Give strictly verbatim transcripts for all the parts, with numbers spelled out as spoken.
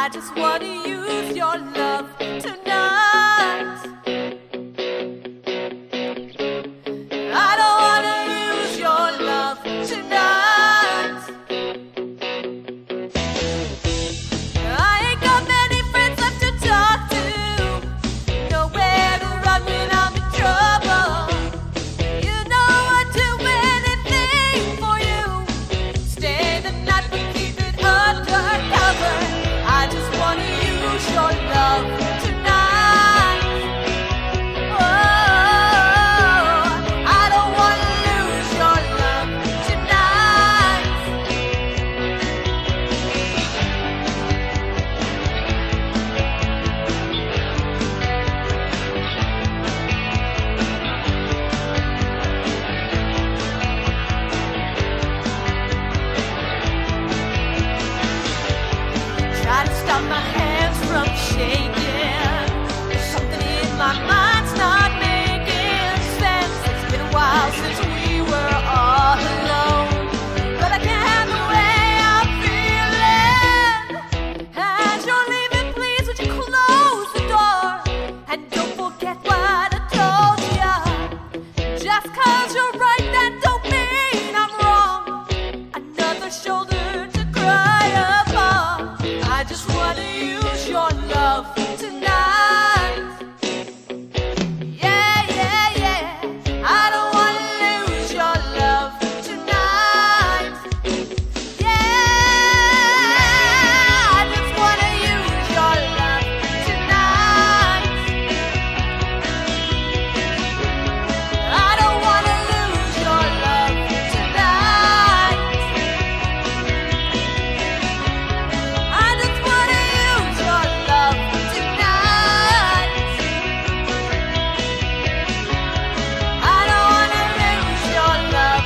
I just want to use your love tonight. I don't want to lose your love tonight. I ain't got many friends left to talk to, nowhere to run when I'm in trouble. You know I'd do anything for you, stay the night but keep it undercover. I just want to use your love tonight. Oh, I don't want to lose your love tonight. Try to stop my hands from shaking. There's something in my mind's not making sense. It's been a while since we were all alone, but I can't handle the way I'm feeling. As you're leaving, please would you close the door, and don't forget what I told ya. Just 'cause you're right, that don't mean I'm wrong. Another shoulder to cry upon. I just wanna use your love tonight. Yeah, yeah, yeah. I don't wanna lose your love tonight. Yeah, I just wanna use your love tonight. I don't wanna lose your love tonight. I just wanna use your love tonight. I don't wanna lose your love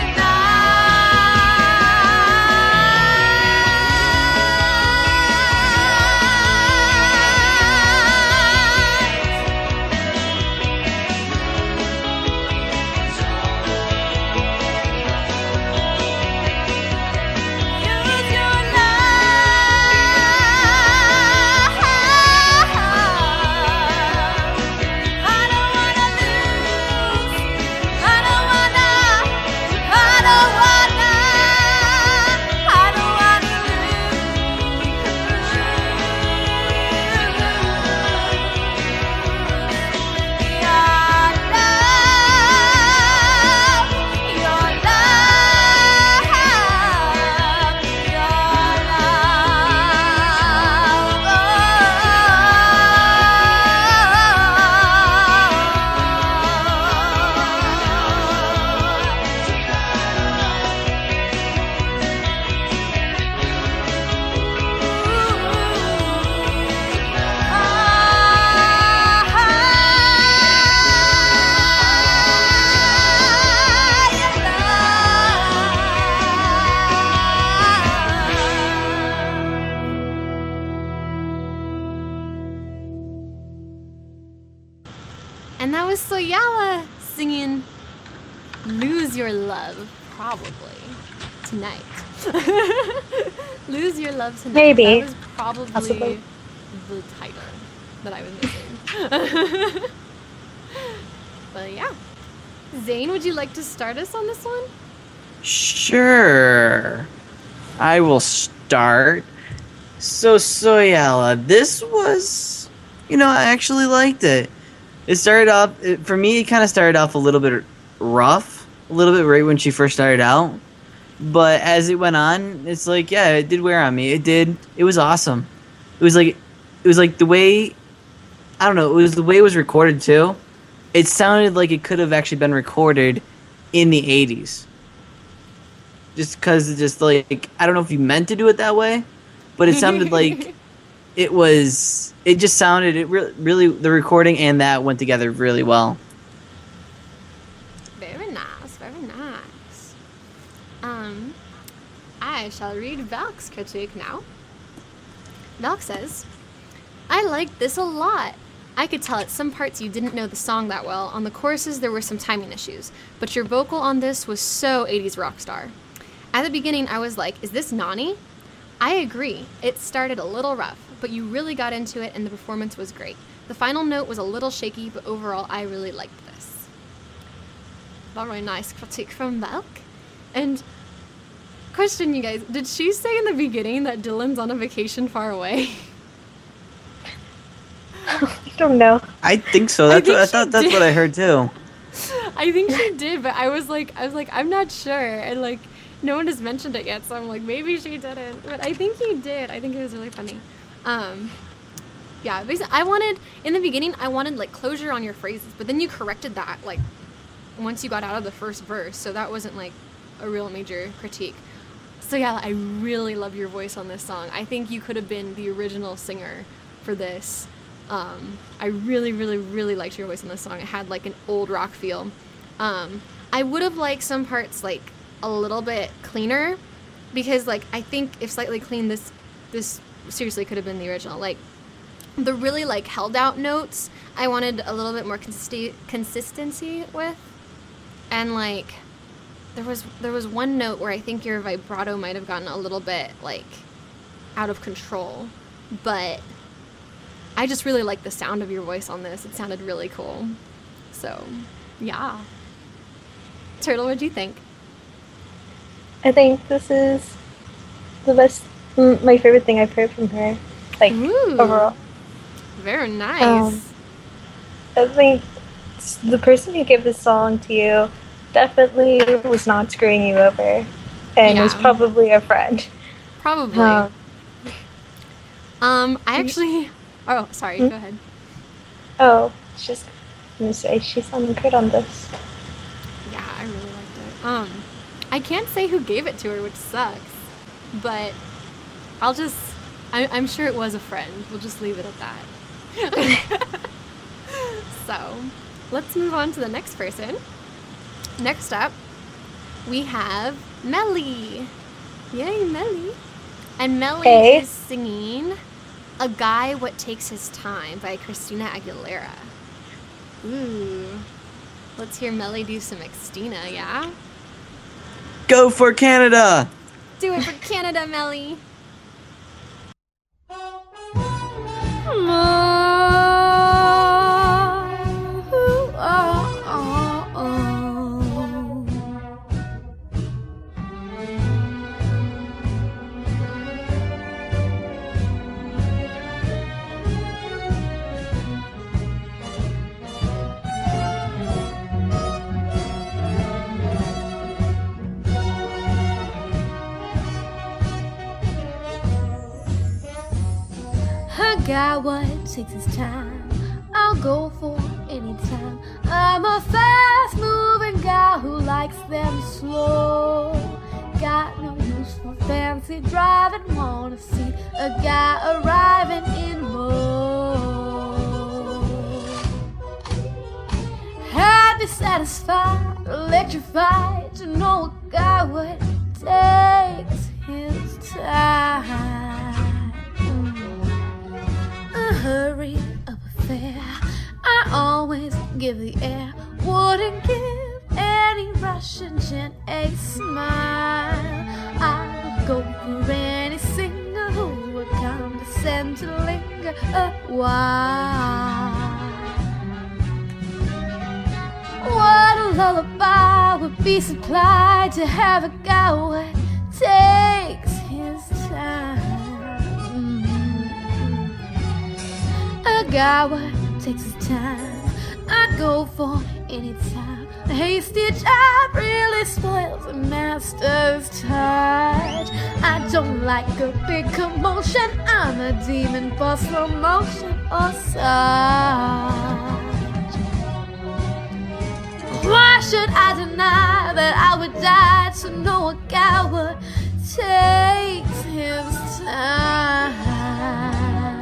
tonight. Use your love. I don't wanna lose. I don't wanna. I don't wanna. I don't wanna lose your love. Your And that was Soyala singing Lose Your Love, probably, tonight. Lose Your Love Tonight. Maybe. That was probably Possibly. the title that I was missing. But yeah. Zane, would you like to start us on this one? Sure. I will start. So, Soyala, this was, you know, I actually liked it. It started off, it, for me, it kind of started off a little bit rough, a little bit right when she first started out. But as it went on, it's like, yeah, it did wear on me. It did. It was awesome. It was like, it was like the way, I don't know, it was the way it was recorded too. It sounded like it could have actually been recorded in the eighties. Just because it just like, I don't know if you meant to do it that way, but it sounded like it was, it just sounded, it re- really, the recording and that went together really well. Very nice, very nice. Um, I shall read Valk's critique now. Valk says, I liked this a lot. I could tell at some parts you didn't know the song that well. On the choruses, there were some timing issues. But your vocal on this was so eighties rock star. At the beginning, I was like, is this Nani? I agree. It started a little rough, but you really got into it and the performance was great. The final note was a little shaky, but overall I really liked this. Very nice critique from Valk. And question, you guys, did she say in the beginning that Dylan's on a vacation far away? I don't know. I think so. That's think what, I she thought that's did. what I heard too. I think she did, but I was like, I was like, I'm not sure, and like, no one has mentioned it yet, so I'm like, maybe she didn't, but I think he did. I think it was really funny. Um, yeah, basically, I wanted in the beginning, I wanted like closure on your phrases, but then you corrected that like once you got out of the first verse, so that wasn't like a real major critique. So yeah, I really love your voice on this song. I think you could have been the original singer for this. Um, I really, really, really liked your voice on this song. It had like an old rock feel. Um, I would have liked some parts like a little bit cleaner, because like I think if slightly clean, this this seriously could have been the original. Like the really like held out notes, I wanted a little bit more consisti- consistency with, and like there was there was one note where I think your vibrato might have gotten a little bit like out of control, but I just really like the sound of your voice on this. It sounded really cool. So, yeah. Turtle, what do you think? I think this is the best, m- my favorite thing I've heard from her, like, Ooh. overall. Very nice. Um, I think s- the person who gave this song to you definitely was not screwing you over, and was Yeah. probably a friend. Probably. Um, um, I actually... Oh, sorry, Hmm? go ahead. oh, it's just gonna say she sounded good on this. Yeah, I really liked it. Um, I can't say who gave it to her, which sucks, but I'll just... I, I'm sure it was a friend. We'll just leave it at that. So, let's move on to the next person. Next up, we have Melly. Yay, Melly. And Melly Hey. is singing A Guy What Takes His Time by Christina Aguilera. Ooh. Let's hear Melly do some Xtina, yeah? Go for Canada! Do it for Canada, Melly. A guy what takes his time, I'll go for any time. I'm a fast moving guy who likes them slow. Got no use for fancy driving, wanna see a guy arriving in mode. I'd be satisfied, electrified to know a guy what takes his time. A hurry up affair, I always give the air. Wouldn't give any Russian gent a smile. I would go for any singer who would condescend to linger a while. What a lullaby would be supplied to have a guy what takes his time. A guy what takes his time, I'd go for any time. A hasty job really spoils a master's touch. I don't like a big commotion, I'm a demon for slow motion or such. Why should I deny that I would die to know a guy what takes his time?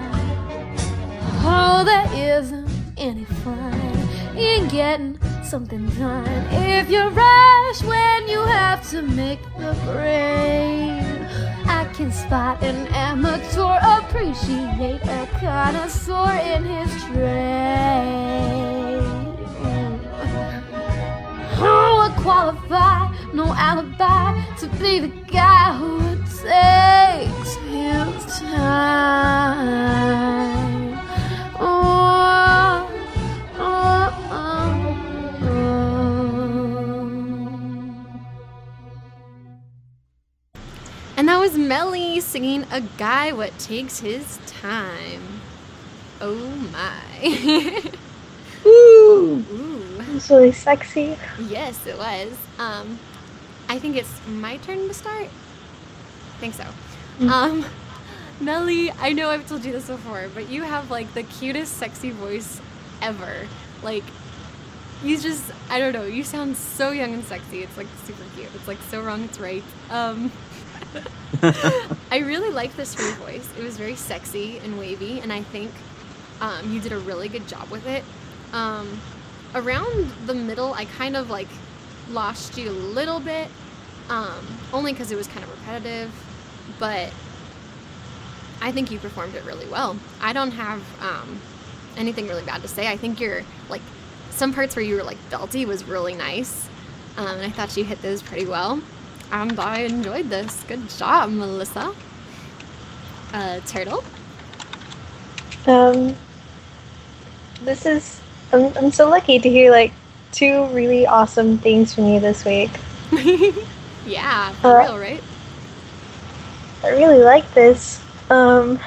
Oh, there isn't any fun in getting something done if you rush when you have to make the grade. I can spot an amateur, appreciate a connoisseur in his trade. Oh, a qualify, no alibi to be the guy who takes his time. singing A Guy What Takes His Time. Oh my. Woo! Ooh. It was really sexy. Yes, it was. Um, I think it's my turn to start. I think so. Mm. Um, Melly, I know I've told you this before, but you have like the cutest, sexy voice ever. Like, you just, I don't know, you sound so young and sexy. It's like super cute. It's like so wrong, it's right. Um, I really liked this for your voice. It was very sexy and wavy, and I think um, you did a really good job with it. Um, around the middle, I kind of like lost you a little bit, um, only because it was kind of repetitive, but I think you performed it really well. I don't have um, anything really bad to say. I think you're like, some parts where you were like belty was really nice, um, and I thought you hit those pretty well. And I enjoyed this. Good job, Melissa. Uh, Turtle? Um, this is, I'm, I'm so lucky to hear like two really awesome things from you this week. Yeah, for Uh, real, right? I really like this. Um,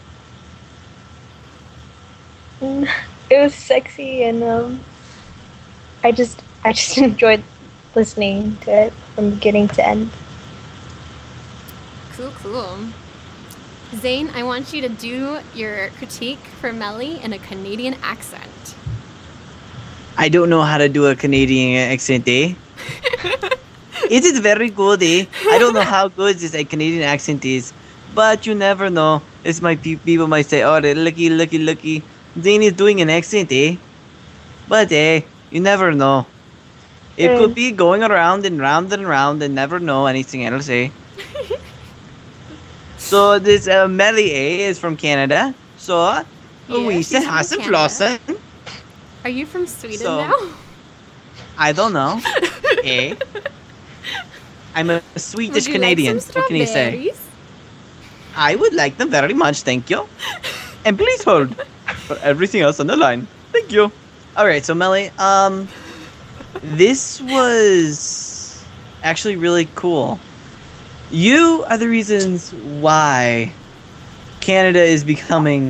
mm, it was sexy, and um, I just, I just enjoyed listening to it from beginning to end. Cool, cool. Zane, I want you to do your critique for Melly in a Canadian accent. I don't know how to do a Canadian accent, eh? It is very good, eh? I don't know how good this a Canadian accent is, but you never know. It's my pe- people might say, "Oh, lucky, lucky, lucky." Zane is doing an accent, eh? But eh, you never know. It Mm. could be going around and round and round and never know anything else, eh? So this uh, Melly A is from Canada. So Yeah, Louisa she's from has some Canada. flossen. Are you from Sweden So- now? I don't know. eh? I'm a Would Swedish you Canadian. Like some What can you say? strawberries? I would like them very much, thank you. And please hold for everything else on the line. Thank you. All right, so Melly, um, this was actually really cool. You are the reasons why Canada is becoming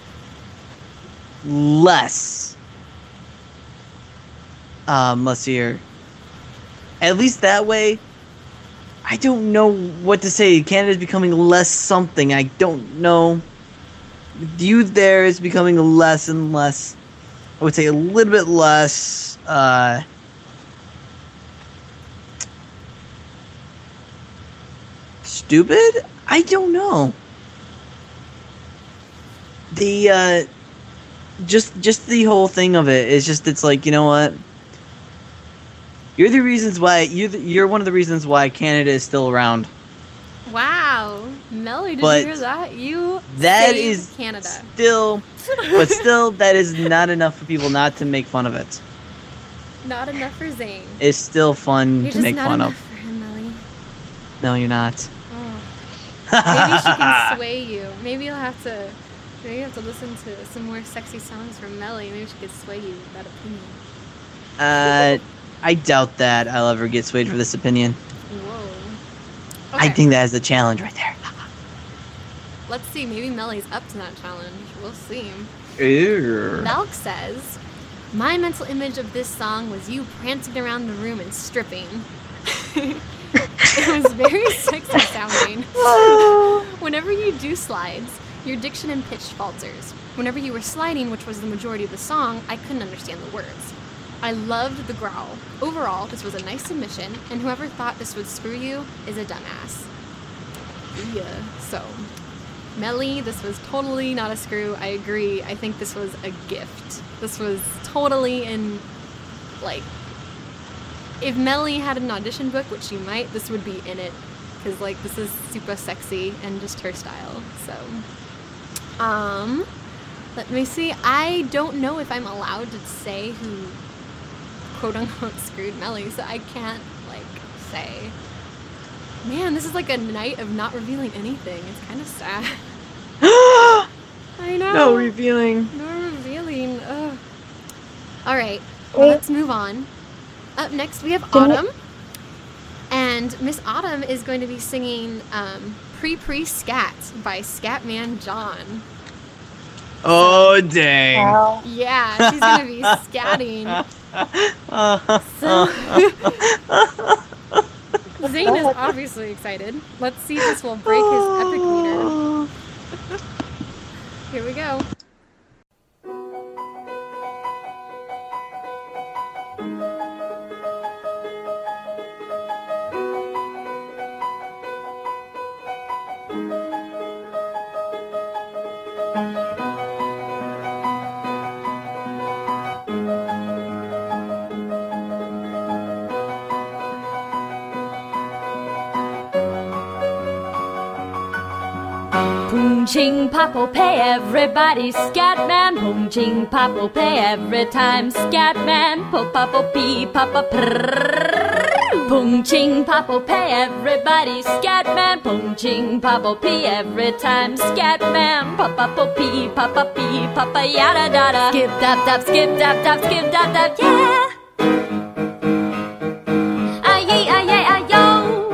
less. Um, let's see here. At least that way, I don't know what to say. Canada is becoming less something. I don't know. The youth there is becoming less and less. I would say a little bit less. Uh, stupid? I don't know. The uh, just just the whole thing of it is just it's like, you know what? You're the reasons why you're the, you're one of the reasons why Canada is still around. Wow. Melly, did But you hear that? You That saved is Canada. still, but still, that is not enough for people not to make fun of it. Not enough for Zane. It's still fun You're to just make not fun enough of. for him, Melly. No, you're not. Oh. Maybe she can sway you. Maybe you'll have to maybe you have to listen to some more sexy songs from Melly. Maybe she could sway you with that opinion. Uh, I doubt that I'll ever get swayed for this opinion. Whoa. I Okay. think that is the challenge right there. Let's see, maybe Melly's up to that challenge. We'll see. Ew. Valk says, my mental image of this song was you prancing around the room and stripping. It was very sexy sounding. Whenever you do slides, your diction and pitch falters. Whenever you were sliding, which was the majority of the song, I couldn't understand the words. I loved the growl. Overall, this was a nice submission, and whoever thought this would screw you is a dumbass. Yeah, so... Melly, this was totally not a screw. I agree. I think this was a gift. This was totally in, like, if Melly had an audition book, which she might, this would be in it. Because, like, this is super sexy and just her style. So, um, let me see. I don't know if I'm allowed to say who, quote unquote, screwed Melly, so I can't, like, say. Man, this is like a night of not revealing anything. It's kind of sad. I know. No revealing. No revealing. Ugh. All right, well, let's move on. Up next, we have Didn't- Autumn. And Miss Autumn is going to be singing um, Pre Pre Scat by Scatman John. Oh, dang. Wow. Yeah, she's gonna be scatting. So Zane is obviously excited. Let's see if this will break his epic meter. Here we go. Boom ching pop pay everybody Scatman. Boom ching pop pay every time Scatman. Pop pop pee pop prrrr. Boom ching pop pay everybody Scatman. Boom ching pop pee every time Scatman. Pop pop pee pop pee pop yada da da. Skip dap dap skip dap dap skip dap dap yeah. Ay ay ay ay ay yo.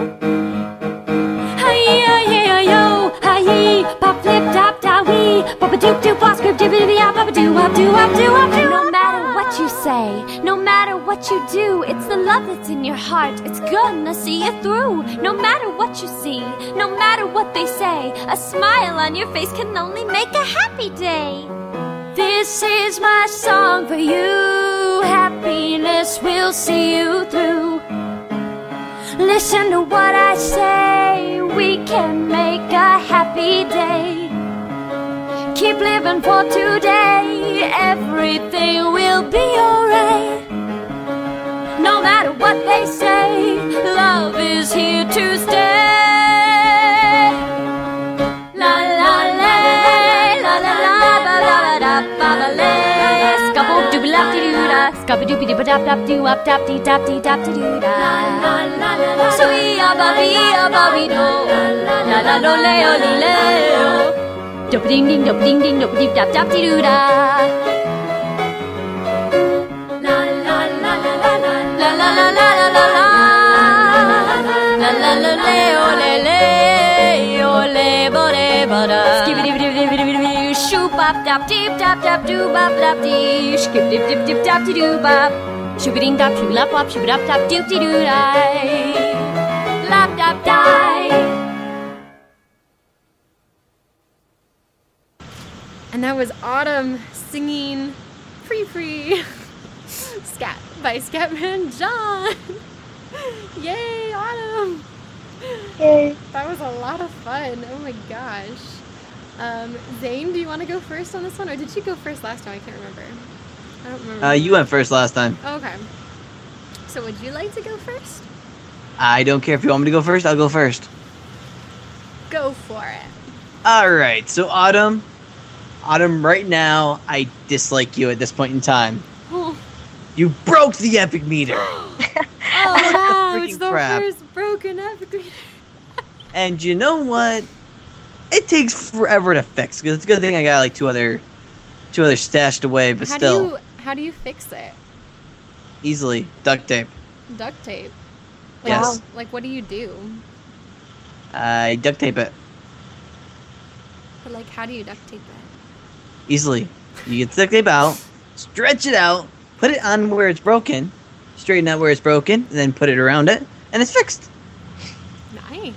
Ay ay ay ay yo. Ay pop flip dap da wee. Pop a doop doop wah script dibby dibby pop a doo wop doo wop doo wop doo. No matter what you say, no matter what you do, it's the love that's in your heart. It's gonna see you through. No matter what you see, no matter what they say, a smile on your face can only make a happy day. This is my song for you. Happiness will see you through. Listen to what I say. We can make a happy day. Keep living for today. Everything will be alright. No matter what they say, love is here to stay. La la la la la la la la la la la. Scabble dooby lap dee doo da. Scabble dooby dooby dap dap doo up dap dee dap dee dap dee doo da. So we are Bobby, a Bobby do. La la lo le o li le o. Dop ding ding dop ding ding dop dip dap dap dee doo da. La la la la la la la la la la la la la la la le o le le o le bo le bo da. Skip dip dip dip dip dip shoop bop dap dip dap dap doo bop dap dee. Skip dip dip dip dap dee doo bop. Shoop ding dap shoop lap wop shoop dap dap doop dee doo die. Lap dap die. And that was Autumn singing Free Free Scat by Scatman John. Yay, Autumn! Yay. That was a lot of fun. Oh my gosh. Um, Zane, do you want to go first on this one? Or did you go first last time? I can't remember. I don't remember. Uh, you went first last time. Okay. So would you like to go first? I don't care if you want me to go first. I'll go first. Go for it. All right. So Autumn, Autumn. Right now, I dislike you at this point in time. Oh, You broke the epic meter, oh wow, it's freaking the crap. first broken epic. and you know what? It takes forever to fix. Because it's a good thing I got like two other, two others stashed away. But How still, do you how do you fix it? easily duct tape. Duct tape. Like, Yes. Like what do you do? I duct tape it But like how do you duct tape it? easily. You get the duct tape out, stretch it out, put it on where it's broken, straighten out where it's broken, and then put it around it, and it's fixed. Nice.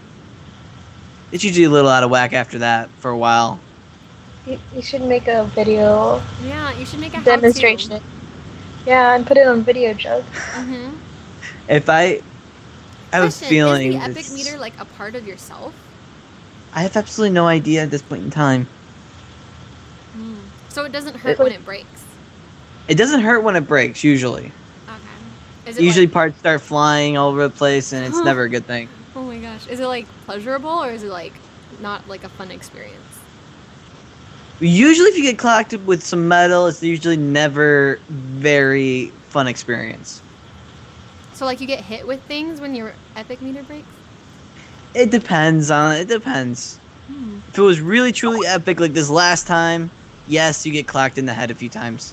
It's usually a little out of whack after that for a while. You, you should make a video Yeah, you should make a demonstration. Yeah, and put it on Video Jug. Mm-hmm. If I, I have a Question, feeling is the epic this- meter like a part of yourself? I have absolutely no idea at this point in time. Mm. So it doesn't hurt when it breaks. It doesn't hurt when it breaks, usually. Okay. Is it Usually like, parts start flying all over the place, and it's never a good thing. oh my gosh, is it like pleasurable or is it like not like a fun experience? Usually if you get clocked with some metal, it's usually never very fun experience. So like you get hit with things when your epic meter breaks? It depends on it. depends. Hmm. If it was really truly epic like this last time, yes, you get clocked in the head a few times.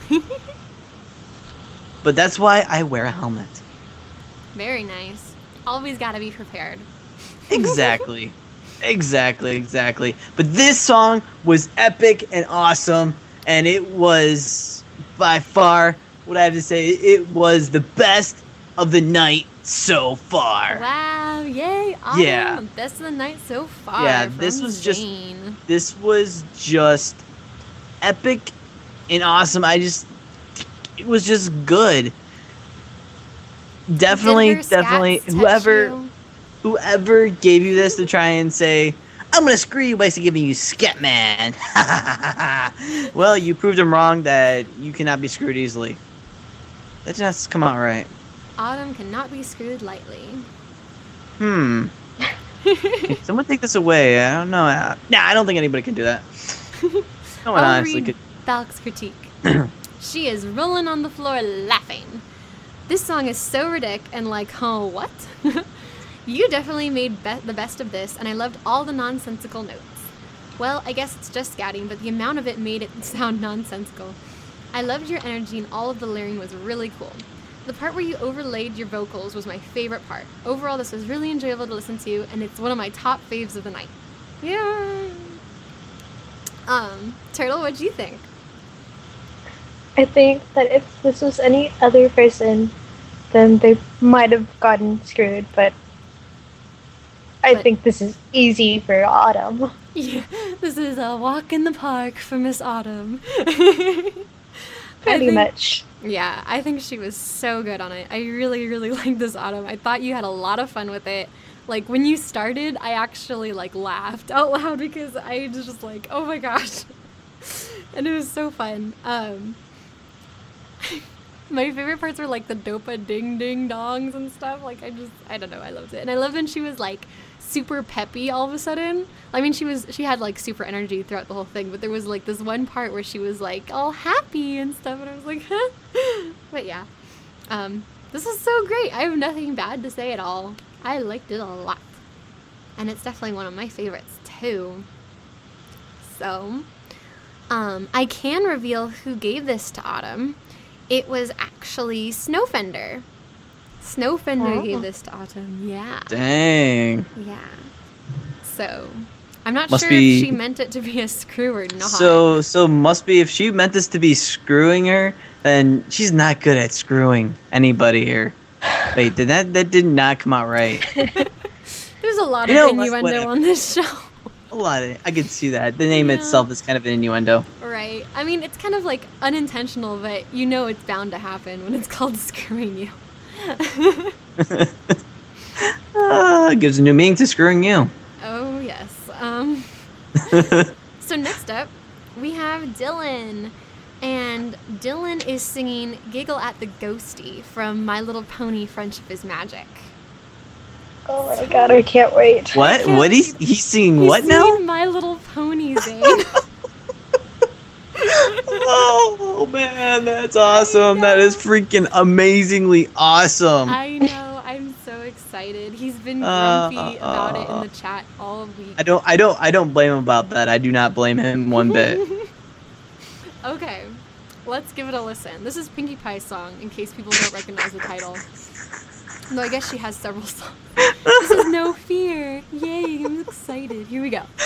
But that's why I wear a helmet. Very nice. Always gotta be prepared. Exactly. Exactly, exactly. But this song was epic and awesome, and it was by far what I have to say. It was the best of the night so far. Wow, yay, awesome. Yeah. Best of the night so far. Yeah, from this was just- Zane. This was just epic and awesome. I just, it was just good. Definitely, Did her definitely. scats touch Whoever, you? whoever gave you this to try and say, I'm gonna screw you by giving you Scatman. Well, you proved him wrong that you cannot be screwed easily. That just come out right. Autumn cannot be screwed lightly. Hmm. Can someone take this away? I don't know. Uh, Nah, I don't think anybody can do that. No one I'll honestly read could. Valk's critique. She is rolling on the floor laughing. This song is so ridiculous and like, oh, what? You definitely made be- the best of this, and I loved all the nonsensical notes. Well, I guess it's just scatting, but the amount of it made it sound nonsensical. I loved your energy, and all of the layering was really cool. The part where you overlaid your vocals was my favorite part. Overall, this was really enjoyable to listen to, and it's one of my top faves of the night. Yeah. Um, Turtle, what'd you think? I think that if this was any other person, then they might have gotten screwed, but I But- think this is easy for Autumn. Yeah, this is a walk in the park for Miss Autumn. Pretty think- much. Yeah, I think she was so good on it. I really, really liked this Autumn. I thought you had a lot of fun with it. Like, when you started, I actually, like, laughed out loud because I was just like, oh my gosh. And it was so fun. Um, my favorite parts were, like, the dopa ding ding dongs and stuff. Like, I just, I don't know, I loved it. And I loved when she was, like, super peppy all of a sudden. I mean, she was, she had, like, super energy throughout the whole thing, but there was, like, this one part where she was, like, all happy and stuff, and I was like, huh? But yeah, um, this is so great. I have nothing bad to say at all. I liked it a lot. And it's definitely one of my favorites, too. So, um, I can reveal who gave this to Autumn. It was actually Snowfender. Snowfender Oh. gave this to Autumn, yeah. Dang. Yeah. So, I'm not Must sure be- if she meant it to be a screw or not. So, so must be if she meant this to be screwing her, then she's not good at screwing anybody here. Wait, did that that did not come out right? There's a lot You of know, innuendo whatever. on this show. A lot of I could see that. The name Yeah. itself is kind of an innuendo. Right. I mean, it's kind of like unintentional, but you know it's bound to happen when it's called screwing you. Ah, gives a new meaning to screwing you. Oh, yes. Um, so next up, we have Dylan. And Dylan is singing Giggle at the Ghosty from My Little Pony Friendship is Magic. Oh my god, I can't wait. What? can't What? He's believe- he's singing He's what singing now? My Little Pony, Zane. Oh man, that's awesome. That is freaking amazingly awesome. I know. I'm so excited. He's been Uh, grumpy about it in the chat all week. I don't I don't I don't blame him about that. I do not blame him one bit. Okay, let's give it a listen. This is Pinkie Pie's song, in case people don't recognize the title. Though I guess she has several songs. This is No Fear. Yay, I'm excited. Here we go.